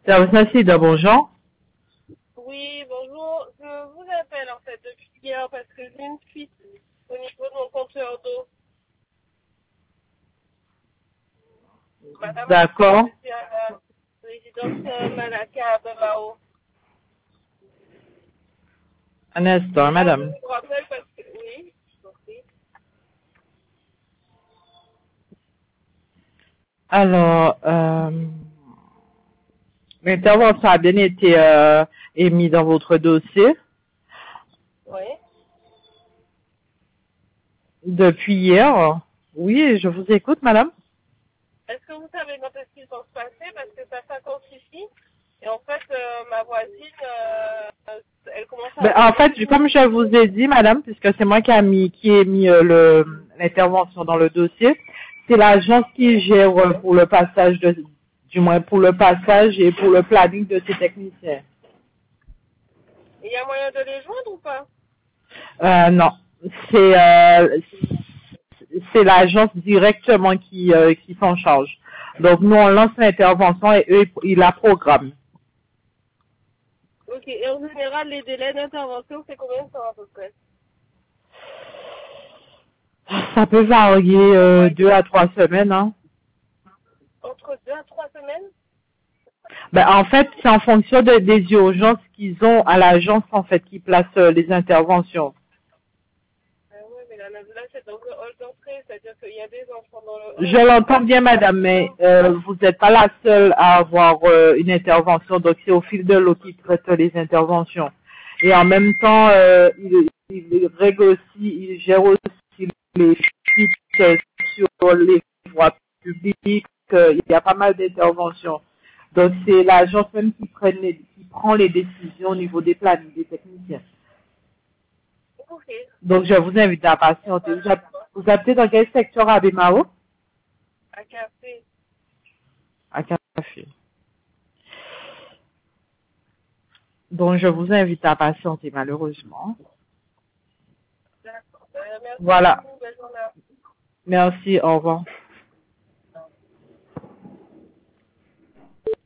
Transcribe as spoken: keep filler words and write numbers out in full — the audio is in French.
Service Acide, bonjour. Oui, bonjour. Je vous appelle en fait depuis hier parce que j'ai une fuite au niveau de mon compteur d'eau. Madame, D'accord. je suis à la résidence euh, Malaka à Bamao. Un instant, Et là, je madame. vous rappelle parce que... Oui, je vous en prie. Alors, euh, l'intervention a bien été euh, émise dans votre dossier Oui. depuis hier. Oui, je vous écoute, madame. Est-ce que vous savez quand est-ce qu'ils vont se passer? Parce que ça s'intensifie. Et en fait, euh, ma voisine, euh, elle commence à Ben, en avoir des fait, comme je vous fuites. ai dit, madame, puisque c'est moi qui a mis, qui ai mis euh, le l'intervention dans le dossier, c'est l'agence qui Oui. gère euh, pour le passage de, du moins pour le passage et pour le planning de ces techniciens. Il y a moyen de les joindre ou pas? Euh, non, c'est euh, c'est l'agence directement qui euh, qui s'en charge. Donc nous on lance l'intervention et eux ils la programment. Ok. Et en général, les délais d'intervention, c'est combien de temps à peu près? Ça peut varier euh, deux à trois semaines. Hein. Entre deux à trois semaines? Ben, en fait, c'est en fonction de- des urgences qu'ils ont à l'agence en fait qui place euh, les interventions. Ah ouais, mais là, là, là, c'est dans le hall d'entrée, c'est-à-dire qu'il y a des enfants dans le Je hall, il y l'entends a bien, des madame, mais enfants. euh, vous n'êtes pas la seule à avoir euh, une intervention. Donc c'est au fil de l'eau qui traite les interventions. Et en même temps, euh, il, il règle aussi, il gère aussi les fuites euh, sur les voies publiques. Euh, il y a pas mal d'interventions. Donc c'est l'agence même qui, prenne les- qui prend les décisions au niveau des plannings des techniciens. Ok. Donc je vous invite à Bon, patienter. bah, Vous, hab- vous habitez dans quel secteur à Bémao? à café. À Café. Donc, je vous invite à patienter, malheureusement. D'accord. Euh, merci Voilà. beaucoup, belle journée. Merci, au revoir.